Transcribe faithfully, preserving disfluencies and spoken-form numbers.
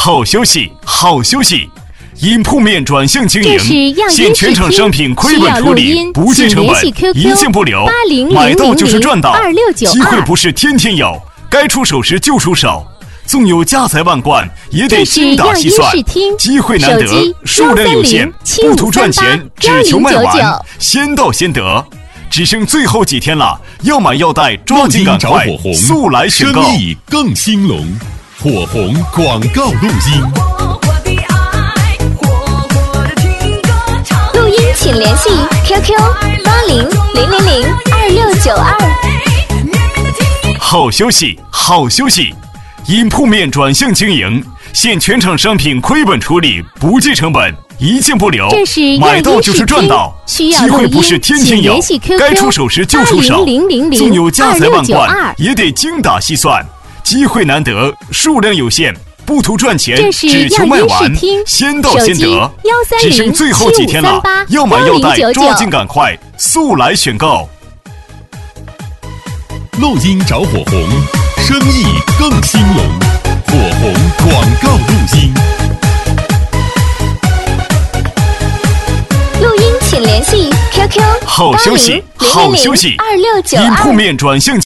好消息，好消息！因铺面转向经营，现全场商品亏本处理，不计成本，一件不留，买到就是赚到。机会不是天天有，该出手时就出手。纵有家财万贯，也得精打细算。机会难得，数量有限，不图赚钱，只求卖完，先到先得。只剩最后几天了，要买要带，抓紧赶快，速来选购。 生意更兴隆，火红广告录音。 录音请联系 Q Q 八零零零零二六九二。 好消息，好消息！因铺面转向经营，现全场商品亏本处理，不计成本，一件不留，买到就是赚到。机会不是天天有，该出手时就出手。纵有家财万贯，也得精打细算。机会难得，数量有限，不图赚钱，只求卖完，先到先得。只剩最后几天了，要买要带，抓紧赶快，速来选购。 录音找火红，生意更兴隆，火红广告录音。 录音请联系 Q Q 好消息，好消息！ 二六九二。 因铺面转向